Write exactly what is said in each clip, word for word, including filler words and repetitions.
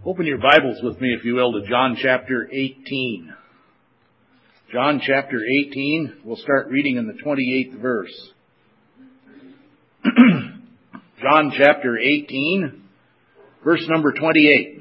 Open your Bibles with me, if you will, to John chapter eighteen. John chapter eighteen, we'll start reading in the twenty-eighth verse. John chapter eighteen, verse number twenty-eight.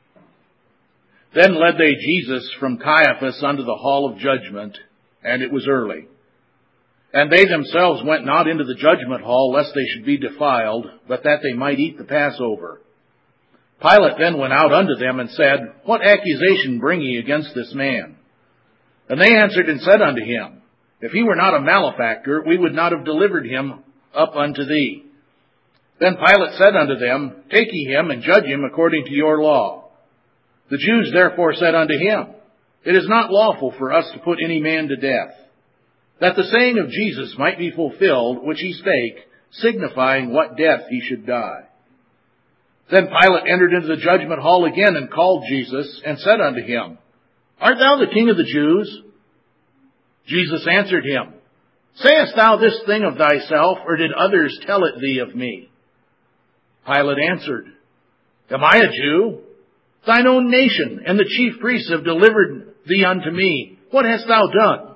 Then led they Jesus from Caiaphas unto the hall of judgment, and it was early. And they themselves went not into the judgment hall, lest they should be defiled, but that they might eat the Passover. Pilate then went out unto them and said, What accusation bring ye against this man? And they answered and said unto him, If he were not a malefactor, we would not have delivered him up unto thee. Then Pilate said unto them, Take ye him and judge him according to your law. The Jews therefore said unto him, It is not lawful for us to put any man to death, that the saying of Jesus might be fulfilled, which he spake, signifying what death he should die. Then Pilate entered into the judgment hall again and called Jesus and said unto him, Art thou the King of the Jews? Jesus answered him, Sayest thou this thing of thyself, or did others tell it thee of me? Pilate answered, Am I a Jew? Thine own nation and the chief priests have delivered thee unto me. What hast thou done?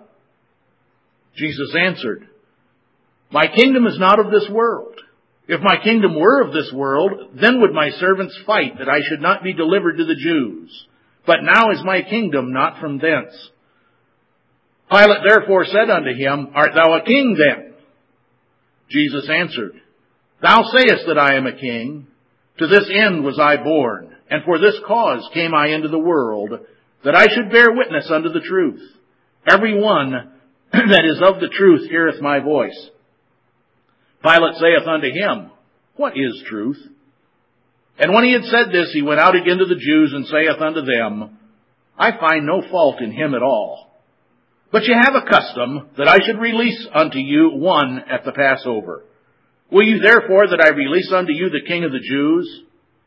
Jesus answered, My kingdom is not of this world. If my kingdom were of this world, then would my servants fight that I should not be delivered to the Jews. But now is my kingdom not from thence. Pilate therefore said unto him, Art thou a king then? Jesus answered, Thou sayest that I am a king. To this end was I born, and for this cause came I into the world, that I should bear witness unto the truth. Every one that is of the truth heareth my voice. Pilate saith unto him, What is truth? And when he had said this, he went out again to the Jews, and saith unto them, I find no fault in him at all. But ye have a custom that I should release unto you one at the Passover. Will you therefore that I release unto you the King of the Jews?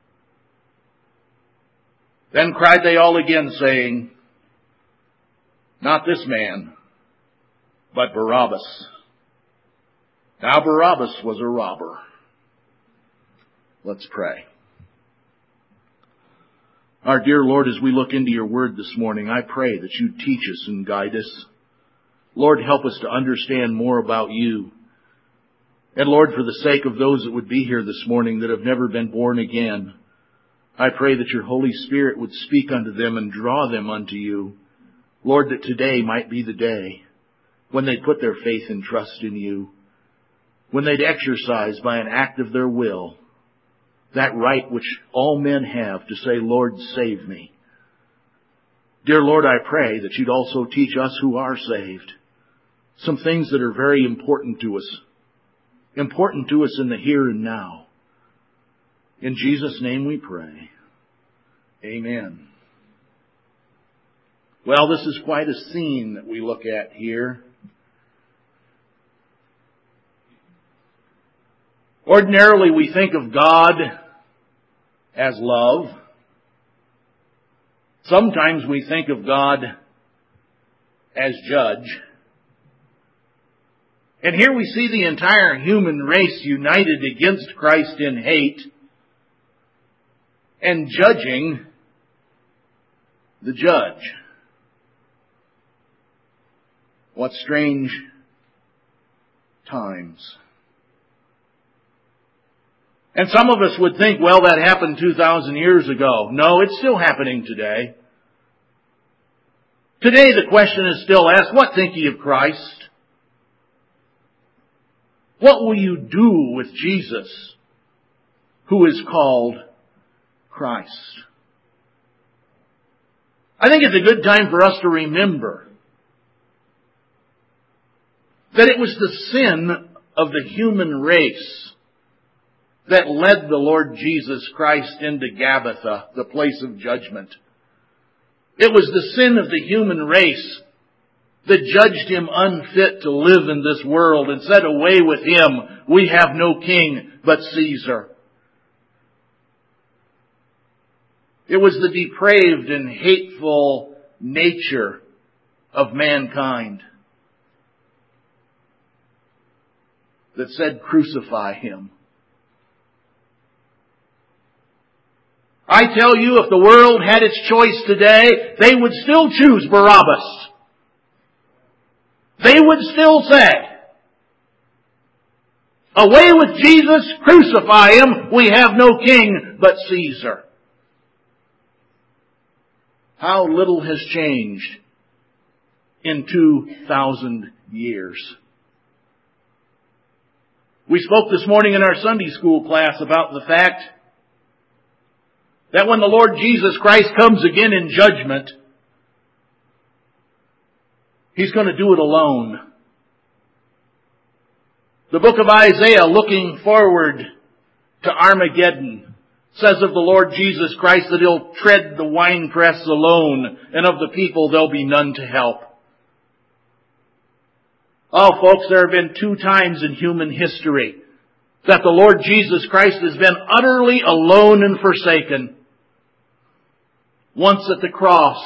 Then cried they all again, saying, Not this man, but Barabbas. Now Barabbas was a robber. Let's pray. Our dear Lord, as we look into your word this morning, I pray that you teach us and guide us. Lord, help us to understand more about you. And Lord, for the sake of those that would be here this morning that have never been born again, I pray that your Holy Spirit would speak unto them and draw them unto you. Lord, that today might be the day when they put their faith and trust in you, when they'd exercise by an act of their will that right which all men have to say, Lord, save me. Dear Lord, I pray that you'd also teach us who are saved some things that are very important to us, important to us in the here and now. In Jesus' name we pray. Amen. Well, this is quite a scene that we look at here. Ordinarily, we think of God as love. Sometimes we think of God as judge. And here we see the entire human race united against Christ in hate and judging the judge. What strange times. And some of us would think, well, that happened two thousand years ago. No, it's still happening today. Today the question is still asked, what think ye of Christ? What will you do with Jesus, who is called Christ? I think it's a good time for us to remember that it was the sin of the human race that led the Lord Jesus Christ into Gabbatha, the place of judgment. It was the sin of the human race that judged him unfit to live in this world and said, Away with him, we have no king but Caesar. It was the depraved and hateful nature of mankind that said, Crucify him. I tell you, if the world had its choice today, they would still choose Barabbas. They would still say, away with Jesus, crucify him, we have no king but Caesar. How little has changed in two thousand years. We spoke this morning in our Sunday school class about the fact that when the Lord Jesus Christ comes again in judgment, He's going to do it alone. The book of Isaiah, looking forward to Armageddon, says of the Lord Jesus Christ that He'll tread the winepress alone, and of the people there'll be none to help. Oh, folks, there have been two times in human history that the Lord Jesus Christ has been utterly alone and forsaken. Once at the cross,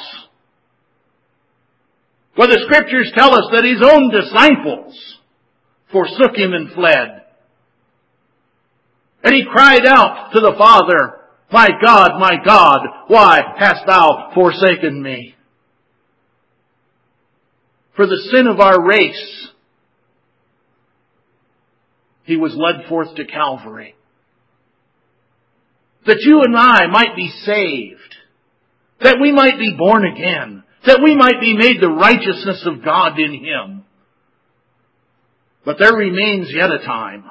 where the Scriptures tell us that His own disciples forsook Him and fled. And He cried out to the Father, my God, my God, why hast Thou forsaken me? For the sin of our race, He was led forth to Calvary. That you and I might be saved. That we might be born again. That we might be made the righteousness of God in Him. But there remains yet a time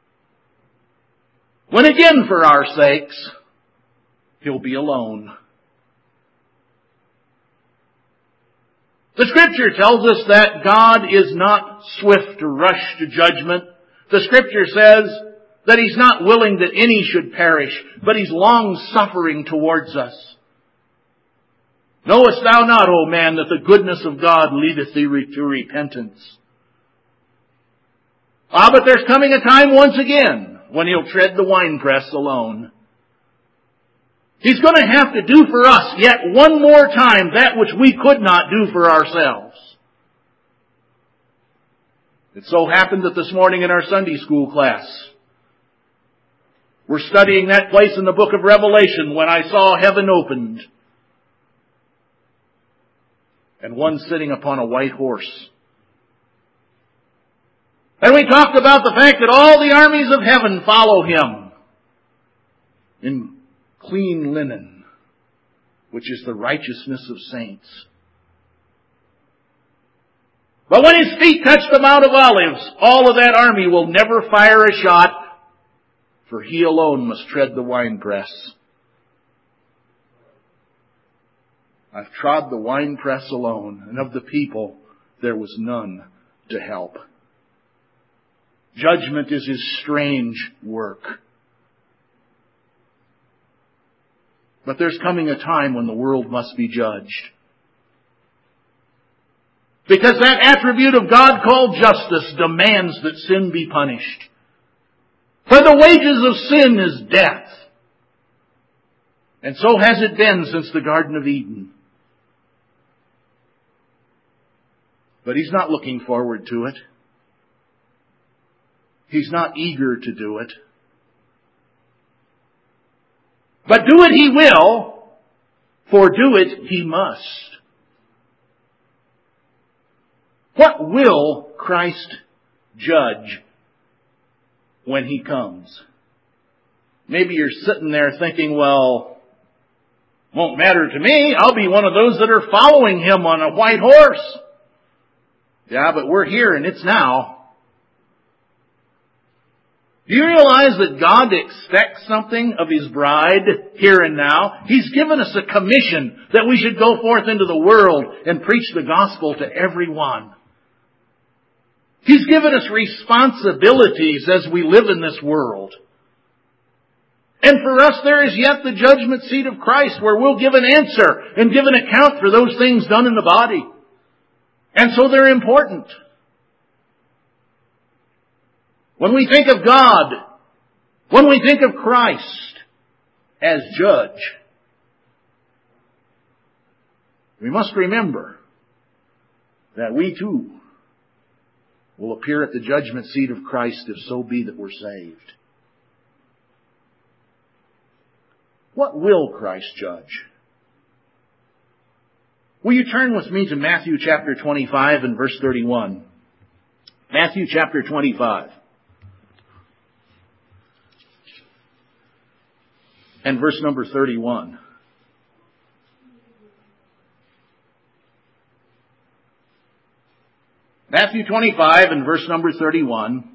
when again for our sakes, He'll be alone. The Scripture tells us that God is not swift to rush to judgment. The Scripture says that He's not willing that any should perish, but He's long-suffering towards us. Knowest thou not, O man, that the goodness of God leadeth thee to repentance? Ah, but there's coming a time once again when He'll tread the winepress alone. He's going to have to do for us yet one more time that which we could not do for ourselves. It so happened that this morning in our Sunday school class, we're studying that place in the book of Revelation when I saw heaven opened and one sitting upon a white horse. And we talked about the fact that all the armies of heaven follow Him in clean linen, which is the righteousness of saints. But when His feet touch the Mount of Olives, all of that army will never fire a shot, for He alone must tread the winepress. I've trod the winepress alone, and of the people there was none to help. Judgment is His strange work. But there's coming a time when the world must be judged. Because that attribute of God called justice demands that sin be punished. For the wages of sin is death. And so has it been since the Garden of Eden. But He's not looking forward to it. He's not eager to do it. But do it He will, for do it He must. What will Christ judge when He comes? Maybe you're sitting there thinking, well, won't matter to me. I'll be one of those that are following Him on a white horse. Yeah, but we're here and it's now. Do you realize that God expects something of His bride here and now? He's given us a commission that we should go forth into the world and preach the gospel to everyone. He's given us responsibilities as we live in this world. And for us there is yet the judgment seat of Christ where we'll give an answer and give an account for those things done in the body. And so they're important. When we think of God, when we think of Christ as judge, we must remember that we too will appear at the judgment seat of Christ if so be that we're saved. What will Christ judge? Will you turn with me to Matthew chapter twenty-five and verse thirty-one? Matthew chapter twenty-five. And verse number thirty-one. Matthew twenty-five and verse number thirty-one.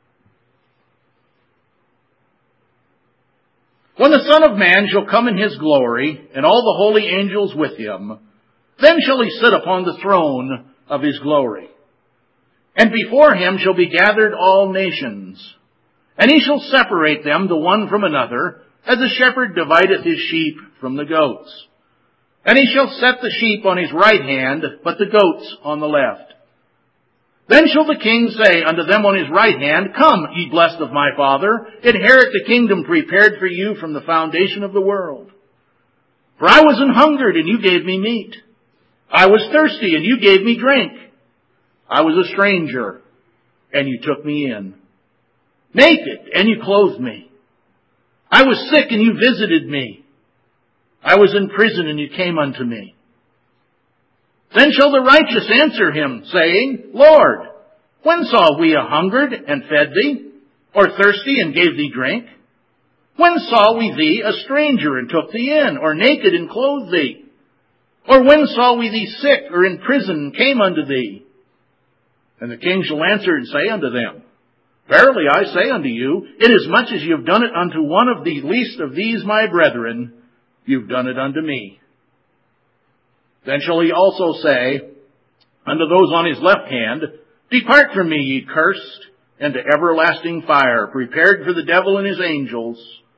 When the Son of Man shall come in his glory, and all the holy angels with him, then shall he sit upon the throne of his glory. And before him shall be gathered all nations. And he shall separate them the one from another, as a shepherd divideth his sheep from the goats. And he shall set the sheep on his right hand, but the goats on the left. Then shall the king say unto them on his right hand, Come, ye blessed of my Father, inherit the kingdom prepared for you from the foundation of the world. For I was an hungered, and you gave me meat. I was thirsty, and you gave me drink. I was a stranger, and you took me in. Naked, and you clothed me. I was sick, and you visited me. I was in prison, and you came unto me. Then shall the righteous answer him, saying, Lord, when saw we a hungered, and fed thee, or thirsty, and gave thee drink? When saw we thee a stranger, and took thee in, or naked, and clothed thee? Or when saw we thee sick, or in prison, and came unto thee? And the king shall answer and say unto them, Verily I say unto you, inasmuch as you have done it unto one of the least of these my brethren, you have done it unto me. Then shall he also say unto those on his left hand, Depart from me, ye cursed, into everlasting fire, prepared for the devil and his angels.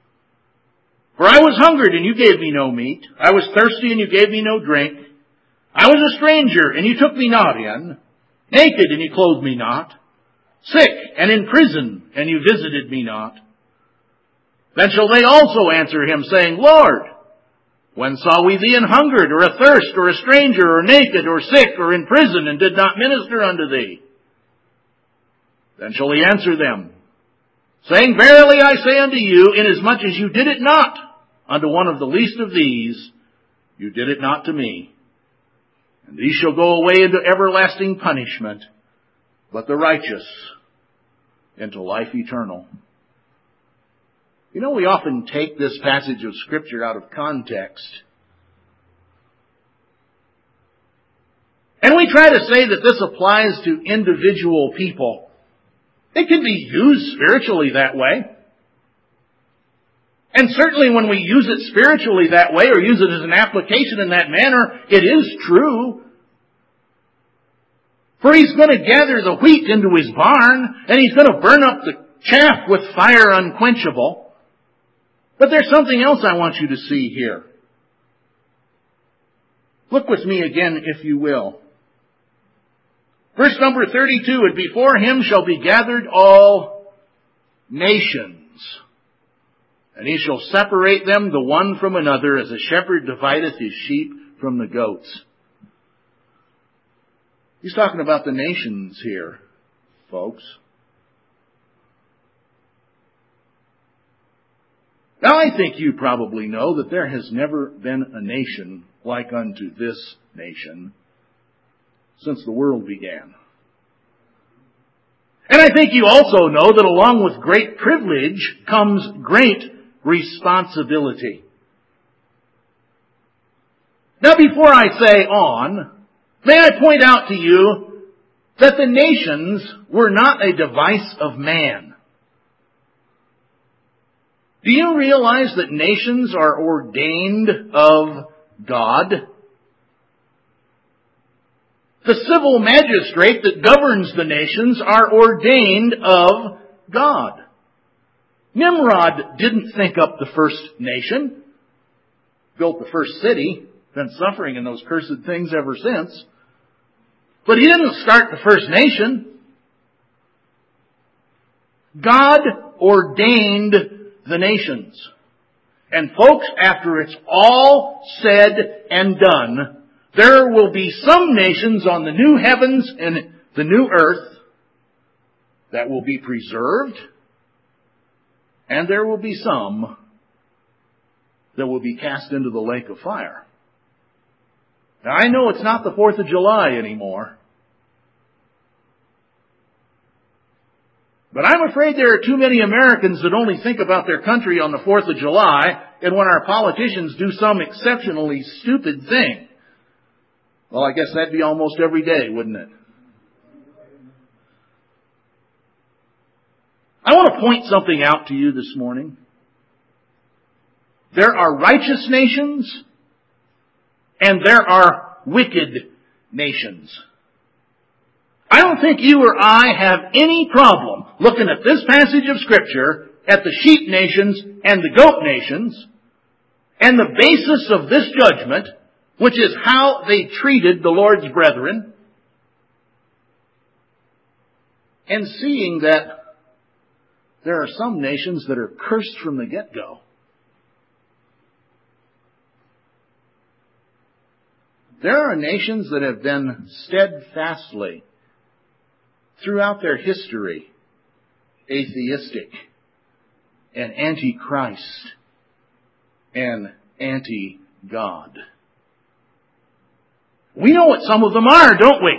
For I was hungered, and you gave me no meat. I was thirsty, and you gave me no drink. I was a stranger, and you took me not in. Naked, and you clothed me not. Sick, and in prison, and you visited me not. Then shall they also answer him, saying, Lord, when saw we thee an hungered, or athirst, or a stranger, or naked, or sick, or in prison, and did not minister unto thee? Then shall he answer them, saying, Verily I say unto you, inasmuch as you did it not unto one of the least of these, you did it not to me. And these shall go away into everlasting punishment, but the righteous into life eternal. You know, we often take this passage of Scripture out of context. And we try to say that this applies to individual people. It can be used spiritually that way. And certainly when we use it spiritually that way, or use it as an application in that manner, it is true. For he's going to gather the wheat into his barn, and he's going to burn up the chaff with fire unquenchable. But there's something else I want you to see here. Look with me again, if you will. Verse number thirty-two, And before him shall be gathered all nations, and he shall separate them the one from another, as a shepherd divideth his sheep from the goats. He's talking about the nations here, folks. Now, I think you probably know that there has never been a nation like unto this nation since the world began. And I think you also know that along with great privilege comes great responsibility. Now, before I say on, may I point out to you that the nations were not a device of man. Do you realize that nations are ordained of God? The civil magistrate that governs the nations are ordained of God. Nimrod didn't think up the first nation, built the first city, been suffering in those cursed things ever since. But he didn't start the first nation. God ordained the nations. And folks, after it's all said and done, there will be some nations on the new heavens and the new earth that will be preserved, and there will be some that will be cast into the lake of fire. Now, I know it's not the fourth of July anymore. But I'm afraid there are too many Americans that only think about their country on the fourth of July, and when our politicians do some exceptionally stupid thing. Well, I guess that'd be almost every day, wouldn't it? I want to point something out to you this morning. There are righteous nations, and there are wicked nations. I don't think you or I have any problem looking at this passage of Scripture at the sheep nations and the goat nations and the basis of this judgment, which is how they treated the Lord's brethren, and seeing that there are some nations that are cursed from the get-go. There are nations that have been steadfastly, throughout their history, atheistic and anti-Christ and anti-God. We know what some of them are, don't we?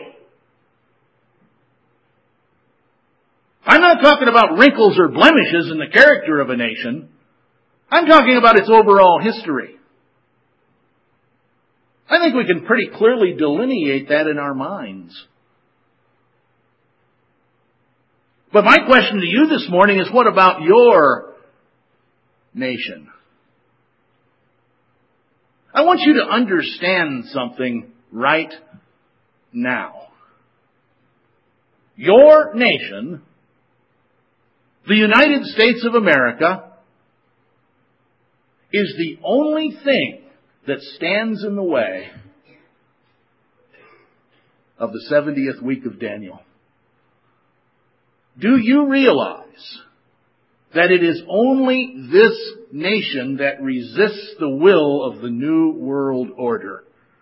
I'm not talking about wrinkles or blemishes in the character of a nation. I'm talking about its overall history. I think we can pretty clearly delineate that in our minds. But my question to you this morning is, what about your nation? I want you to understand something right now. Your nation, the United States of America, is the only thing that stands in the way of the seventieth week of Daniel. Do you realize that it is only this nation that resists the will of the New World Order?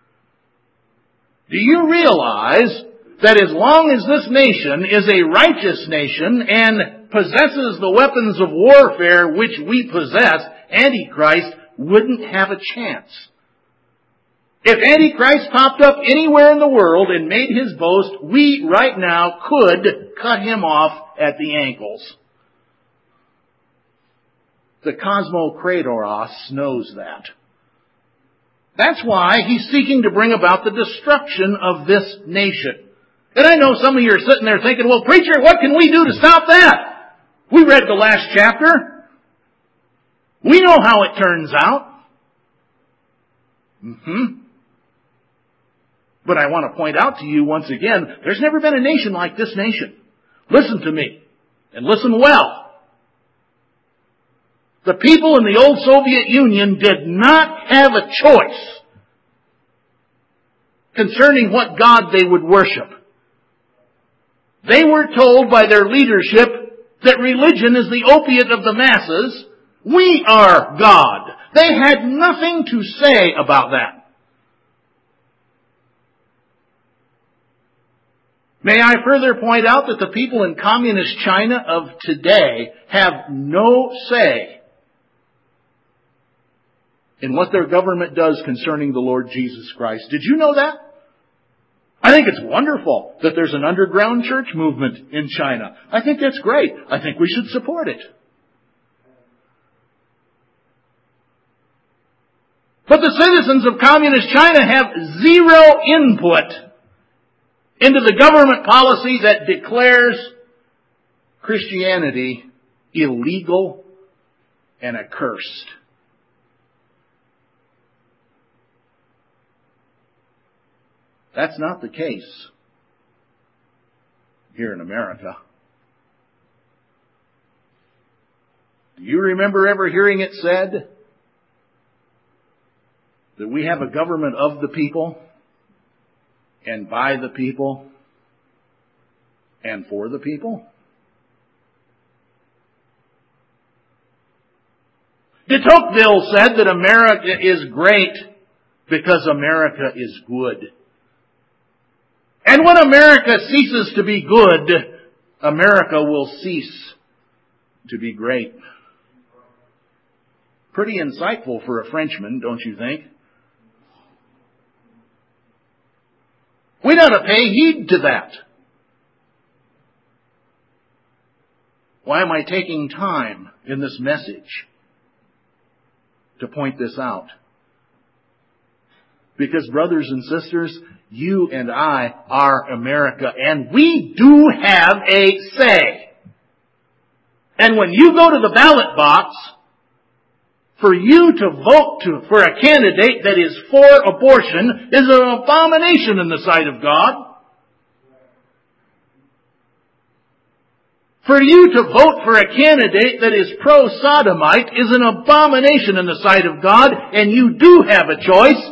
Do you realize that as long as this nation is a righteous nation and possesses the weapons of warfare which we possess, Antichrist wouldn't have a chance? If Antichrist popped up anywhere in the world and made his boast, we right now could cut him off at the ankles. The Cosmocratorus knows that. That's why he's seeking to bring about the destruction of this nation. And I know some of you are sitting there thinking, well, preacher, what can we do to stop that? We read the last chapter. We know how it turns out. Mm-hmm. But I want to point out to you once again, there's never been a nation like this nation. Listen to me, and listen well. The people in the old Soviet Union did not have a choice concerning what God they would worship. They were told by their leadership that religion is the opiate of the masses. We are God. They had nothing to say about that. May I further point out that the people in communist China of today have no say in what their government does concerning the Lord Jesus Christ. Did you know that? I think it's wonderful that there's an underground church movement in China. I think that's great. I think we should support it. But the citizens of communist China have zero input into the government policy that declares Christianity illegal and accursed. That's not the case here in America. Do you remember ever hearing it said that we have a government of the people and by the people and for the people? De Tocqueville said that America is great because America is good. And when America ceases to be good, America will cease to be great. Pretty insightful for a Frenchman, don't you think? We ought to pay heed to that. Why am I taking time in this message to point this out? Because, brothers and sisters, you and I are America, and we do have a say. And when you go to the ballot box, for you to vote to, for a candidate that is for abortion is an abomination in the sight of God. For you to vote for a candidate that is pro-sodomite is an abomination in the sight of God, and you do have a choice.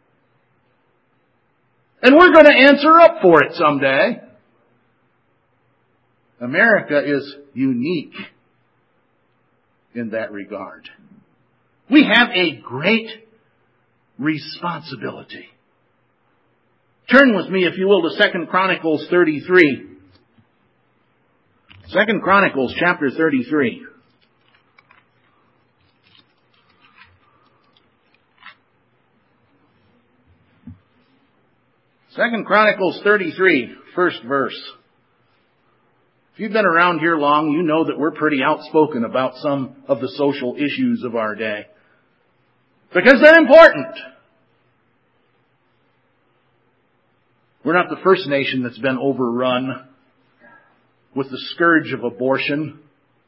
And we're going to answer up for it someday. America is unique in that regard. We have a great responsibility. Turn with me, if you will, to Second Chronicles thirty-three. Second Chronicles chapter thirty-three. Second Chronicles thirty-three, first verse. If you've been around here long, you know that we're pretty outspoken about some of the social issues of our day. Because they're important. We're not the first nation that's been overrun with the scourge of abortion.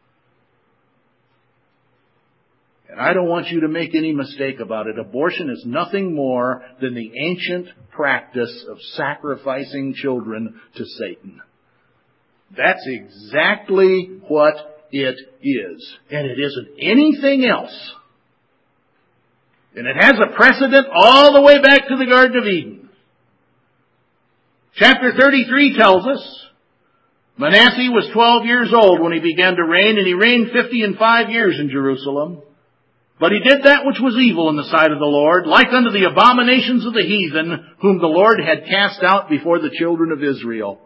And I don't want you to make any mistake about it. Abortion is nothing more than the ancient practice of sacrificing children to Satan. That's exactly what it is. And it isn't anything else. And it has a precedent all the way back to the Garden of Eden. Chapter thirty-three tells us, Manasseh was twelve years old when he began to reign, and he reigned fifty and five years in Jerusalem. But he did that which was evil in the sight of the Lord, like unto the abominations of the heathen, whom the Lord had cast out before the children of Israel.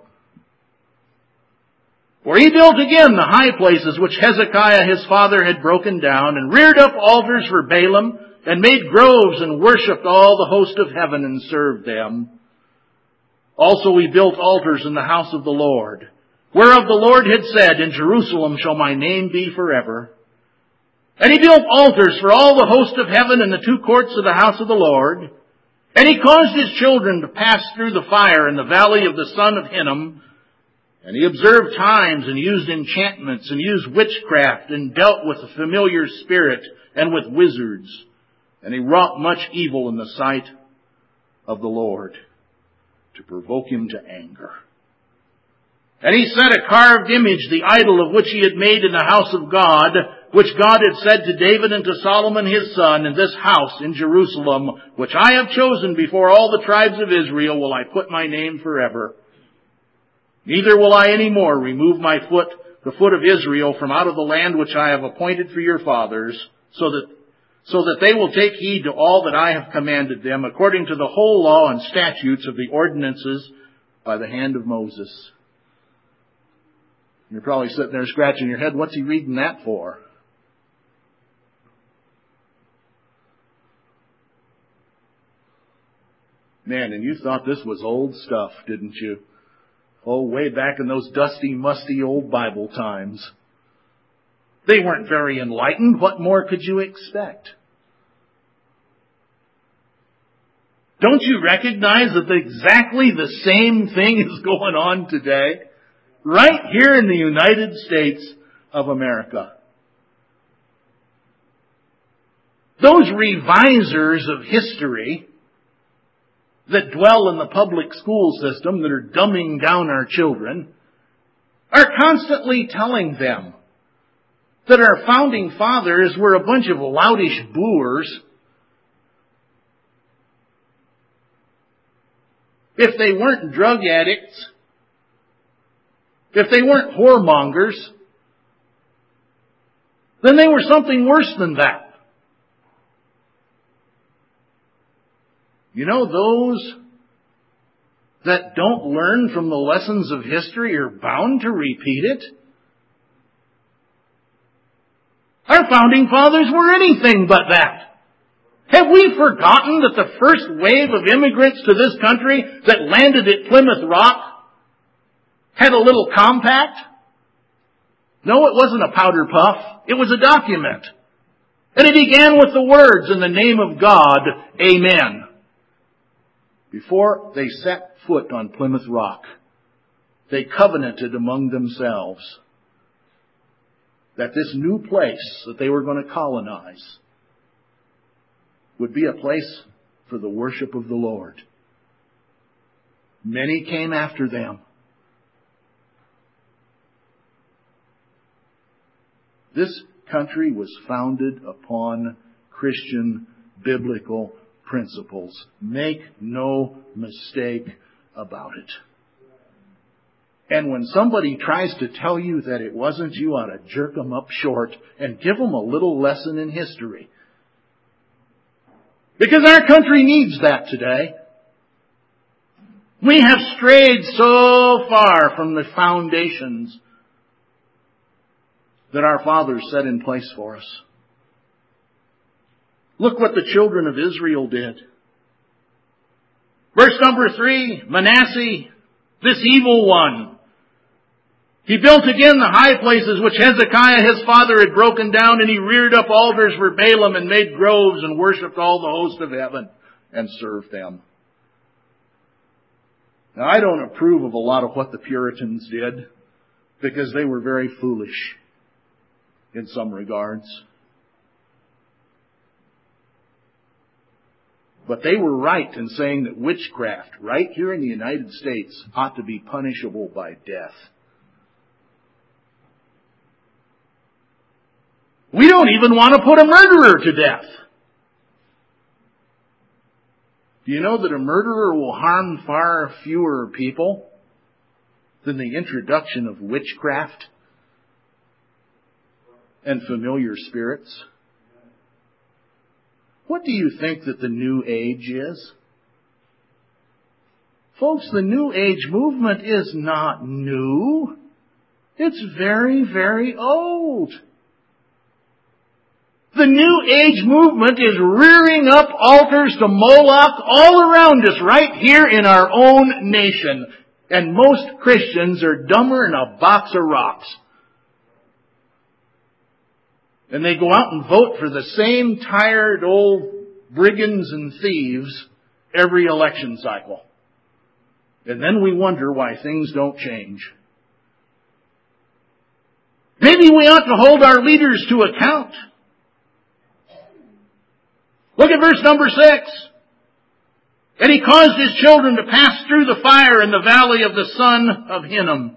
For he built again the high places which Hezekiah his father had broken down, and reared up altars for Baalim, and made groves, and worshipped all the host of heaven, and served them. Also he built altars in the house of the Lord, whereof the Lord had said, In Jerusalem shall my name be forever. And he built altars for all the host of heaven in the two courts of the house of the Lord. And he caused his children to pass through the fire in the valley of the son of Hinnom. And he observed times, and used enchantments, and used witchcraft, and dealt with the familiar spirit, and with wizards. And he wrought much evil in the sight of the Lord, to provoke him to anger. And he set a carved image, the idol of which he had made in the house of God, which God had said to David and to Solomon his son, In this house in Jerusalem, which I have chosen before all the tribes of Israel, will I put my name forever. Neither will I any more remove my foot, the foot of Israel, from out of the land which I have appointed for your fathers, so that so that they will take heed to all that I have commanded them, according to the whole law and statutes of the ordinances by the hand of Moses. You're probably sitting there scratching your head, what's he reading that for? Man, and you thought this was old stuff, didn't you? Oh, way back in those dusty, musty old Bible times. They weren't very enlightened. What more could you expect? Don't you recognize that exactly the same thing is going on today? Right here in the United States of America. Those revisers of history that dwell in the public school system, that are dumbing down our children, are constantly telling them that our founding fathers were a bunch of loutish boors. If they weren't drug addicts, if they weren't whoremongers, then they were something worse than that. You know, those that don't learn from the lessons of history are bound to repeat it. Our founding fathers were anything but that. Have we forgotten that the first wave of immigrants to this country that landed at Plymouth Rock had a little compact? No, it wasn't a powder puff. It was a document. And it began with the words, "In the name of God, Amen." Before they set foot on Plymouth Rock, they covenanted among themselves that this new place that they were going to colonize would be a place for the worship of the Lord. Many came after them. This country was founded upon Christian biblical principles. Make no mistake about it. And when somebody tries to tell you that it wasn't, you ought to jerk them up short and give them a little lesson in history. Because our country needs that today. We have strayed so far from the foundations that our fathers set in place for us. Look what the children of Israel did. Verse number three, Manasseh, this evil one, he built again the high places which Hezekiah his father had broken down, and he reared up altars for Baalim and made groves and worshipped all the host of heaven and served them. Now, I don't approve of a lot of what the Puritans did because they were very foolish in some regards. But they were right in saying that witchcraft, right here in the United States, ought to be punishable by death. We don't even want to put a murderer to death. Do you know that a murderer will harm far fewer people than the introduction of witchcraft and familiar spirits? What do you think that the New Age is? Folks, the New Age movement is not new. It's very, very old. The New Age movement is rearing up altars to Moloch all around us, right here in our own nation. And most Christians are dumber than a box of rocks. And they go out and vote for the same tired old brigands and thieves every election cycle. And then we wonder why things don't change. Maybe we ought to hold our leaders to account. Look at verse number six. And he caused his children to pass through the fire in the valley of the son of Hinnom.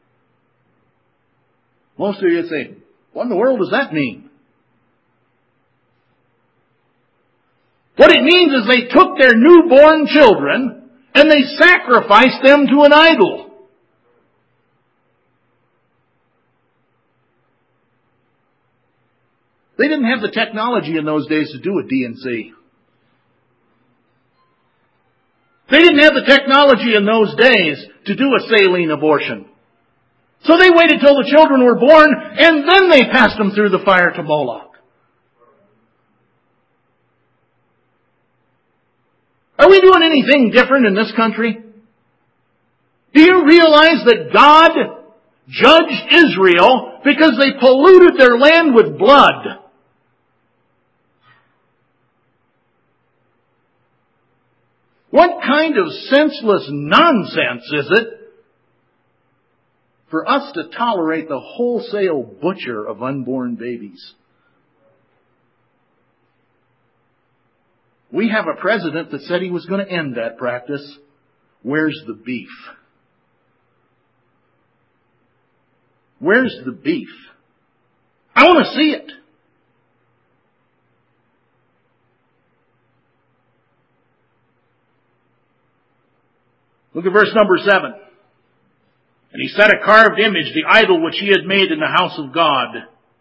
Most of you say, what in the world does that mean? What it means is they took their newborn children and they sacrificed them to an idol. They didn't have the technology in those days to do a D and C. They didn't have the technology in those days to do a saline abortion. So they waited till the children were born, and then they passed them through the fire to Moloch. Are we doing anything different in this country? Do you realize that God judged Israel because they polluted their land with blood? What kind of senseless nonsense is it for us to tolerate the wholesale butcher of unborn babies? We have a president that said he was going to end that practice. Where's the beef? Where's the beef? I want to see it. Look at verse number seven. And he set a carved image, the idol which he had made in the house of God.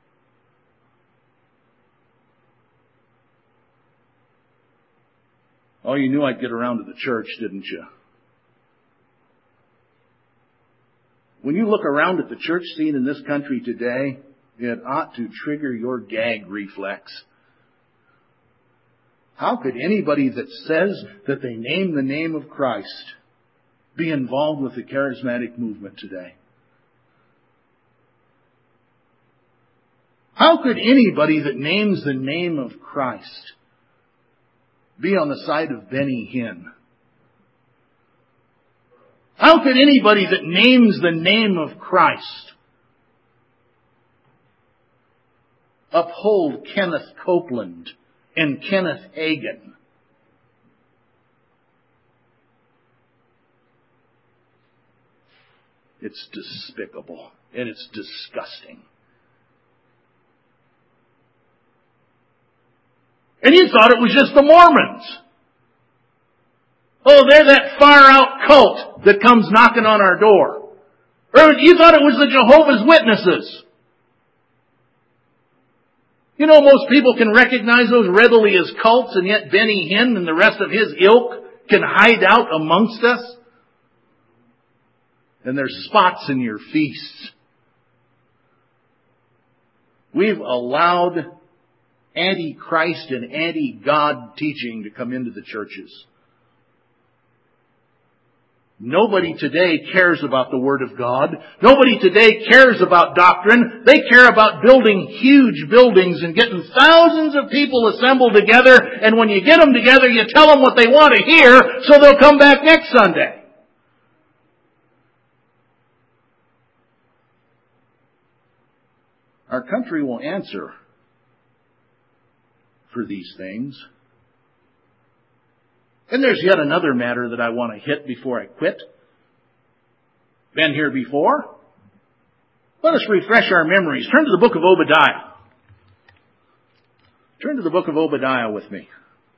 Oh, you knew I'd get around to the church, didn't you? When you look around at the church scene in this country today, It ought to trigger your gag reflex. How could anybody that says that they name the name of Christ be involved with the charismatic movement today? How could anybody that names the name of Christ be on the side of Benny Hinn? How could anybody that names the name of Christ uphold Kenneth Copeland and Kenneth Hagin? It's despicable and it's disgusting. And you thought it was just the Mormons. Oh, they're that far out cult that comes knocking on our door. Or you thought it was the Jehovah's Witnesses. You know, most people can recognize those readily as cults, and yet Benny Hinn and the rest of his ilk can hide out amongst us. And there's spots in your feasts. We've allowed anti-Christ and anti-God teaching to come into the churches. Nobody today cares about the Word of God. Nobody today cares about doctrine. They care about building huge buildings and getting thousands of people assembled together. And when you get them together, you tell them what they want to hear so they'll come back next Sunday. Our country will answer for these things. And there's yet another matter that I want to hit before I quit. Been here before? Let us refresh our memories. Turn to the book of Obadiah. Turn to the book of Obadiah with me.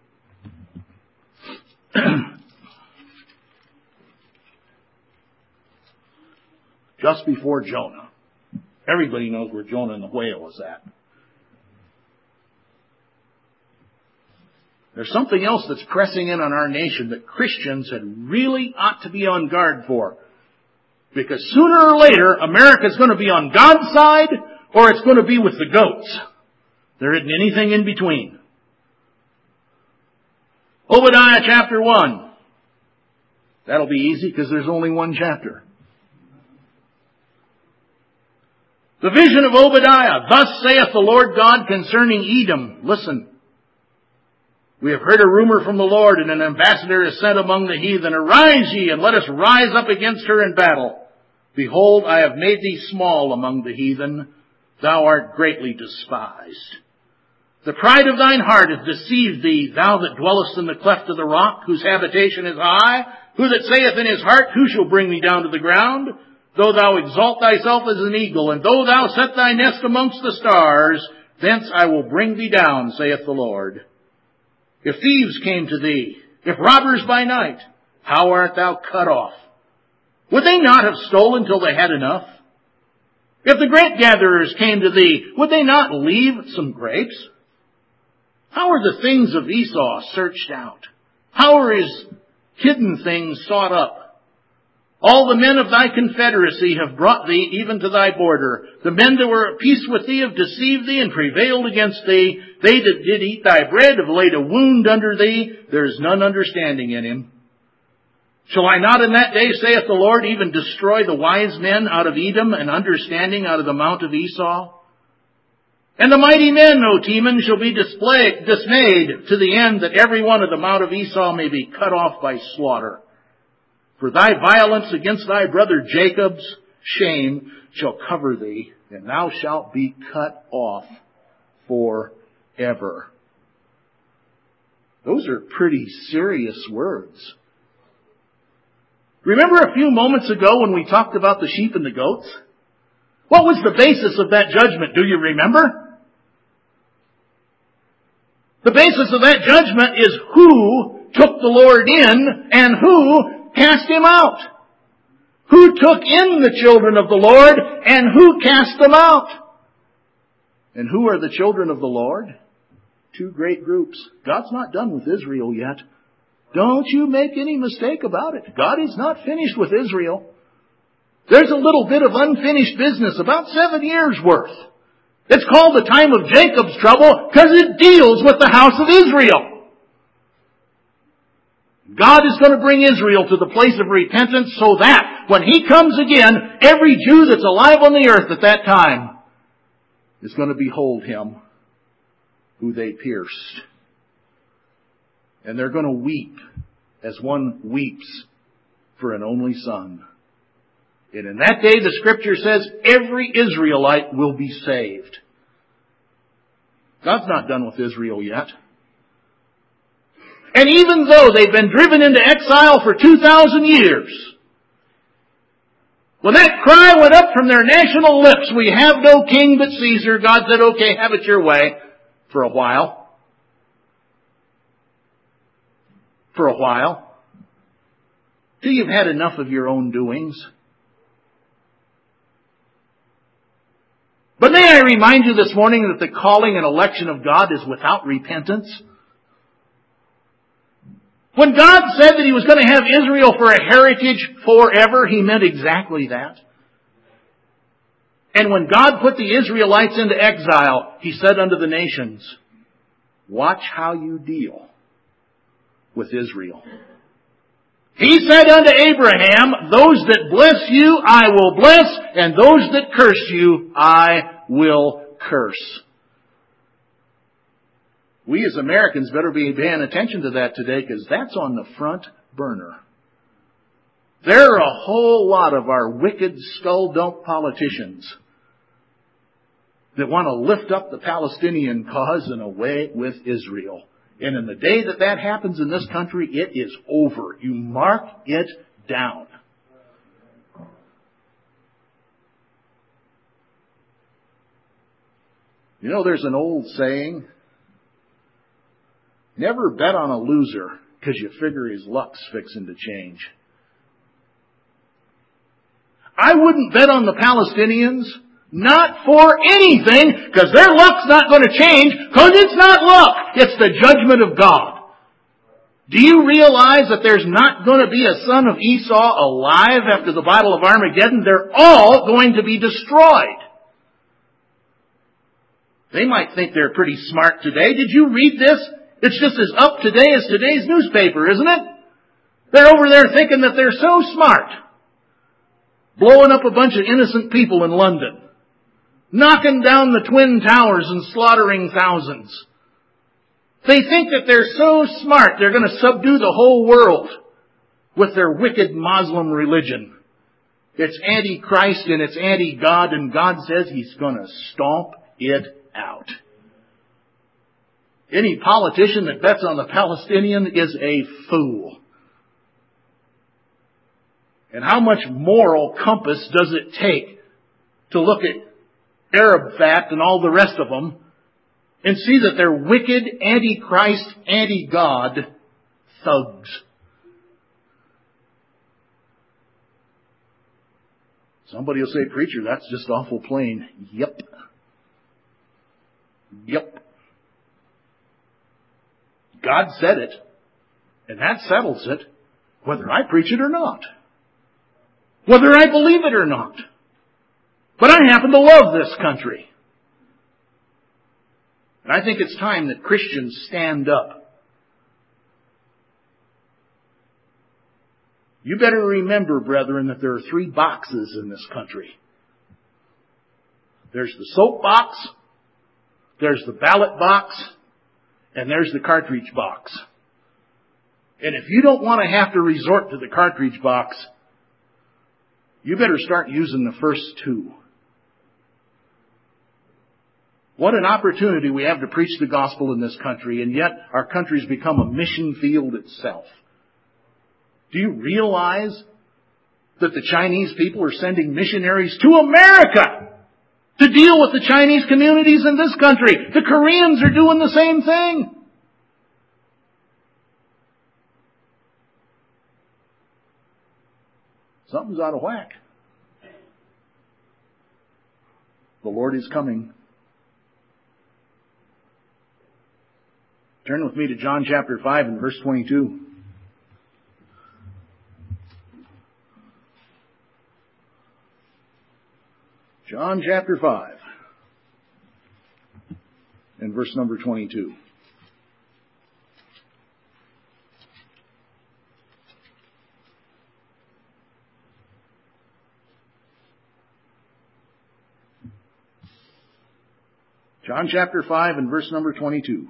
Just before Jonah. Everybody knows where Jonah and the whale is at. There's something else that's pressing in on our nation that Christians had really ought to be on guard for. Because sooner or later, America's going to be on God's side or it's going to be with the goats. There isn't anything in between. Obadiah chapter one. That'll be easy because there's only one chapter. The vision of Obadiah. Thus saith the Lord God concerning Edom. Listen. We have heard a rumor from the Lord, and an ambassador is sent among the heathen. Arise ye, and let us rise up against her in battle. Behold, I have made thee small among the heathen. Thou art greatly despised. The pride of thine heart hath deceived thee, thou that dwellest in the cleft of the rock, whose habitation is high. Who that saith in his heart, who shall bring me down to the ground? Though thou exalt thyself as an eagle, and though thou set thy nest amongst the stars, thence I will bring thee down, saith the Lord. If thieves came to thee, if robbers by night, how art thou cut off? Would they not have stolen till they had enough? If the grape gatherers came to thee, would they not leave some grapes? How are the things of Esau searched out? How are his hidden things sought up? All the men of thy confederacy have brought thee even to thy border. The men that were at peace with thee have deceived thee and prevailed against thee. They that did eat thy bread have laid a wound under thee. There is none understanding in him. Shall I not in that day, saith the Lord, even destroy the wise men out of Edom and understanding out of the mount of Esau? And the mighty men, O Teman, shall be displayed, dismayed to the end that every one of the mount of Esau may be cut off by slaughter. For thy violence against thy brother Jacob's shame shall cover thee, and thou shalt be cut off forever. Those are pretty serious words. Remember a few moments ago when we talked about the sheep and the goats? What was the basis of that judgment? Do you remember? The basis of that judgment is who took the Lord in and who cast him out. Who took in the children of the Lord and who cast them out? And who are the children of the Lord? Two great groups. God's not done with Israel yet. Don't you make any mistake about it. God is not finished with Israel. There's a little bit of unfinished business, about seven years worth. It's called the time of Jacob's trouble because it deals with the house of Israel. God is going to bring Israel to the place of repentance so that when He comes again, every Jew that's alive on the earth at that time is going to behold Him who they pierced. And they're going to weep as one weeps for an only son. And in that day, the Scripture says, every Israelite will be saved. God's not done with Israel yet. And even though they've been driven into exile for two thousand years, when that cry went up from their national lips, we have no king but Caesar, God said, okay, have it your way for a while. For a while. Till you've had enough of your own doings. But may I remind you this morning that the calling and election of God is without repentance? When God said that He was going to have Israel for a heritage forever, He meant exactly that. And when God put the Israelites into exile, He said unto the nations, watch how you deal with Israel. He said unto Abraham, those that bless you I will bless, and those that curse you I will curse. We as Americans better be paying attention to that today, because that's on the front burner. There are a whole lot of our wicked skull-dump politicians that want to lift up the Palestinian cause and away with Israel. And in the day that that happens in this country, it is over. You mark it down. You know, there's an old saying, never bet on a loser because you figure his luck's fixing to change. I wouldn't bet on the Palestinians, not for anything, because their luck's not going to change, because it's not luck. It's the judgment of God. Do you realize that there's not going to be a son of Esau alive after the Battle of Armageddon? They're all going to be destroyed. They might think they're pretty smart today. Did you read this? It's just as up to date as today's newspaper, isn't it? They're over there thinking that they're so smart. Blowing up a bunch of innocent people in London. Knocking down the Twin Towers and slaughtering thousands. They think that they're so smart they're going to subdue the whole world with their wicked Muslim religion. It's anti-Christ and it's anti-God, and God says He's going to stomp it out. Any politician that bets on the Palestinian is a fool. And how much moral compass does it take to look at Arab Fact and all the rest of them and see that they're wicked, anti-Christ, anti-God thugs? Somebody will say, preacher, that's just awful plain. Yep. Yep. God said it, and that settles it, whether I preach it or not. Whether I believe it or not. But I happen to love this country. And I think it's time that Christians stand up. You better remember, brethren, that there are three boxes in this country. There's the soap box, there's the ballot box, and there's the cartridge box. And if you don't want to have to resort to the cartridge box, you better start using the first two. What an opportunity we have to preach the gospel in this country, and yet our country's become a mission field itself. Do you realize that the Chinese people are sending missionaries to America to deal with the Chinese communities in this country? The Koreans are doing the same thing. Something's out of whack. The Lord is coming. Turn with me to John chapter five and verse twenty-two. John chapter five. and verse number twenty-two. John chapter five and verse number twenty-two.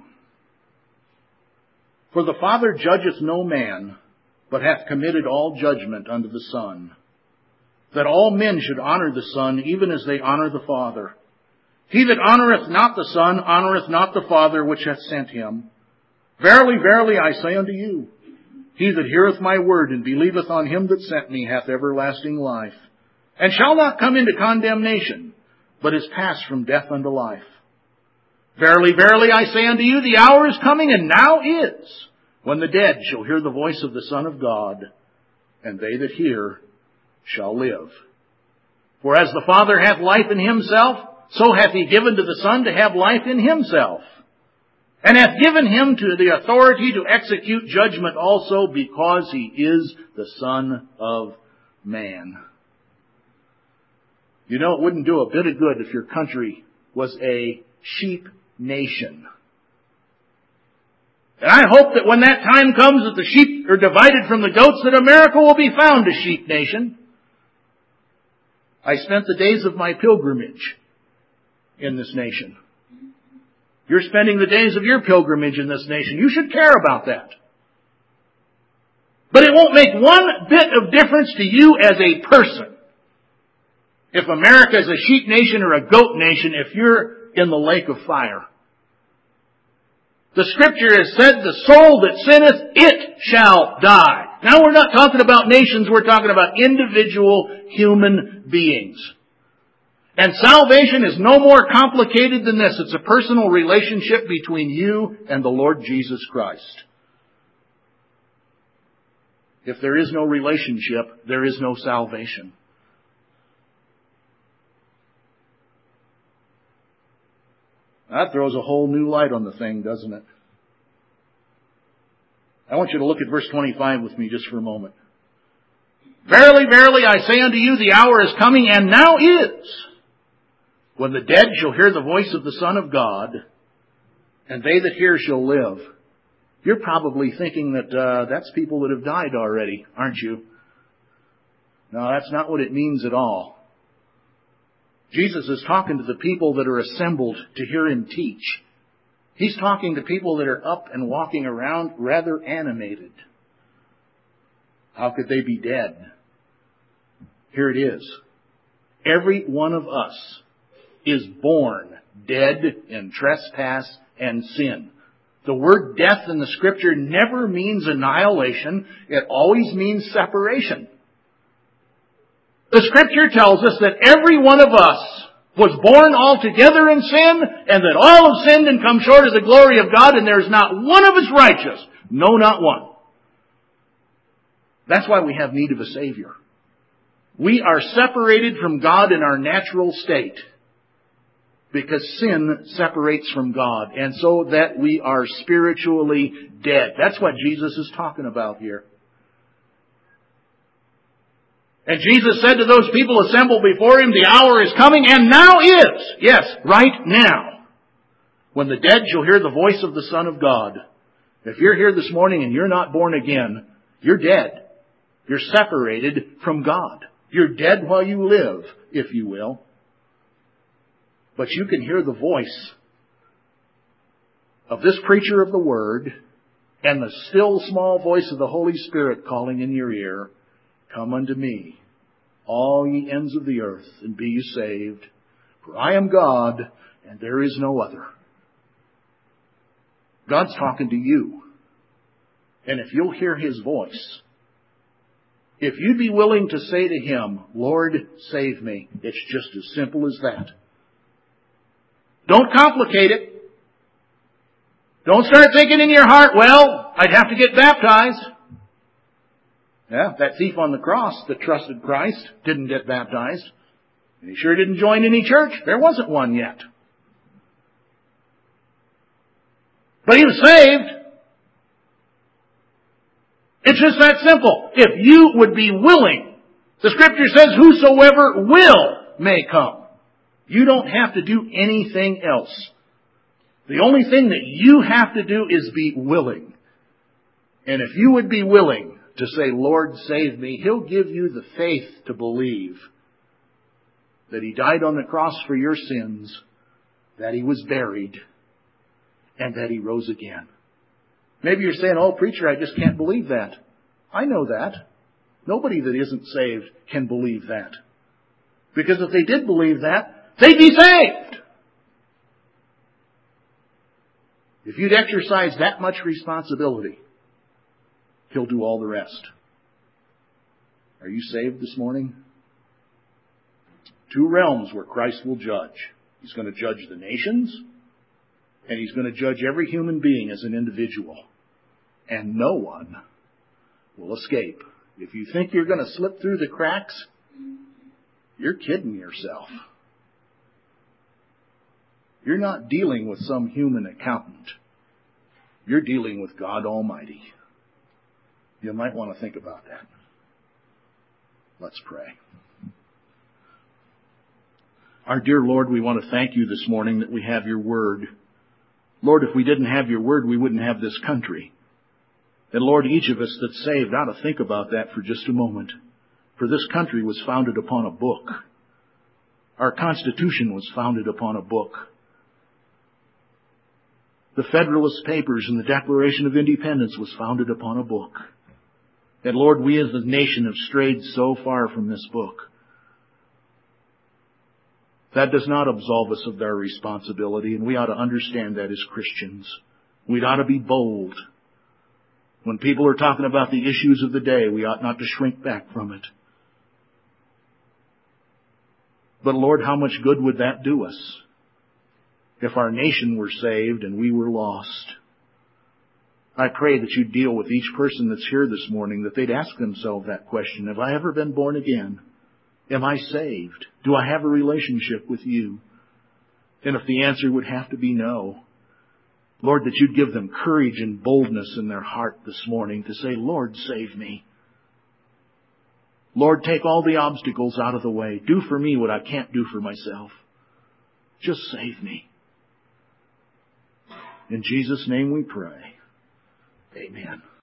For the Father judgeth no man, but hath committed all judgment unto the Son, that all men should honor the Son, even as they honor the Father. He that honoureth not the Son honoureth not the Father which hath sent him. Verily, verily, I say unto you, he that heareth my word and believeth on him that sent me hath everlasting life, and shall not come into condemnation, but is passed from death unto life. Verily, verily, I say unto you, the hour is coming, and now is, when the dead shall hear the voice of the Son of God, and they that hear shall live. For as the Father hath life in himself, so hath he given to the Son to have life in himself, and hath given him to the authority to execute judgment also, because he is the Son of Man. You know, it wouldn't do a bit of good if your country was a sheep nation. And I hope that when that time comes that the sheep are divided from the goats, that America will be found a sheep nation. I spent the days of my pilgrimage in this nation. You're spending the days of your pilgrimage in this nation. You should care about that. But it won't make one bit of difference to you as a person if America is a sheep nation or a goat nation if you're in the lake of fire. The Scripture has said, the soul that sinneth, it shall die. Now we're not talking about nations, we're talking about individual human beings. And salvation is no more complicated than this. It's a personal relationship between you and the Lord Jesus Christ. If there is no relationship, there is no salvation. That throws a whole new light on the thing, doesn't it? I want you to look at verse twenty-five with me just for a moment. Verily, verily, I say unto you, the hour is coming, and now is, when the dead shall hear the voice of the Son of God, and they that hear shall live. You're probably thinking that uh, that's people that have died already, aren't you? No, that's not what it means at all. Jesus is talking to the people that are assembled to hear Him teach. He's talking to people that are up and walking around rather animated. How could they be dead? Here it is. Every one of us is born dead in trespass and sin. The word death in the Scripture never means annihilation. It always means separation. The Scripture tells us that every one of us was born altogether in sin, and that all have sinned and come short of the glory of God, and there is not one of us righteous. No, not one. That's why we have need of a Savior. We are separated from God in our natural state, because sin separates from God, and so that we are spiritually dead. That's what Jesus is talking about here. And Jesus said to those people assembled before Him, the hour is coming, and now is, yes, right now, when the dead shall hear the voice of the Son of God. If you're here this morning and you're not born again, you're dead. You're separated from God. You're dead while you live, if you will. But you can hear the voice of this preacher of the Word and the still small voice of the Holy Spirit calling in your ear, come unto me, all ye ends of the earth, and be ye saved. For I am God, and there is no other. God's talking to you. And if you'll hear His voice, if you'd be willing to say to Him, Lord, save me, it's just as simple as that. Don't complicate it. Don't start thinking in your heart, well, I'd have to get baptized. Yeah, that thief on the cross that trusted Christ didn't get baptized. He sure didn't join any church. There wasn't one yet. But he was saved. It's just that simple. If you would be willing, the Scripture says, whosoever will may come. You don't have to do anything else. The only thing that you have to do is be willing. And if you would be willing to say, Lord, save me, He'll give you the faith to believe that He died on the cross for your sins, that He was buried, and that He rose again. Maybe you're saying, oh, preacher, I just can't believe that. I know that. Nobody that isn't saved can believe that. Because if they did believe that, they'd be saved. If you'd exercise that much responsibility, He'll do all the rest. Are you saved this morning? Two realms where Christ will judge. He's going to judge the nations, and He's going to judge every human being as an individual. And no one will escape. If you think you're going to slip through the cracks, you're kidding yourself. You're not dealing with some human accountant. You're dealing with God Almighty. You might want to think about that. Let's pray. Our dear Lord, we want to thank You this morning that we have Your Word. Lord, if we didn't have Your Word, we wouldn't have this country. And Lord, each of us that's saved ought to think about that for just a moment. For this country was founded upon a book. Our Constitution was founded upon a book. The Federalist Papers and the Declaration of Independence was founded upon a book. And Lord, we as a nation have strayed so far from this book. That does not absolve us of our responsibility, and we ought to understand that as Christians. We ought to be bold. When people are talking about the issues of the day, we ought not to shrink back from it. But Lord, how much good would that do us if our nation were saved and we were lost? I pray that You'd deal with each person that's here this morning, that they'd ask themselves that question. Have I ever been born again? Am I saved? Do I have a relationship with You? And if the answer would have to be no, Lord, that You'd give them courage and boldness in their heart this morning to say, Lord, save me. Lord, take all the obstacles out of the way. Do for me what I can't do for myself. Just save me. In Jesus' name we pray. Amen.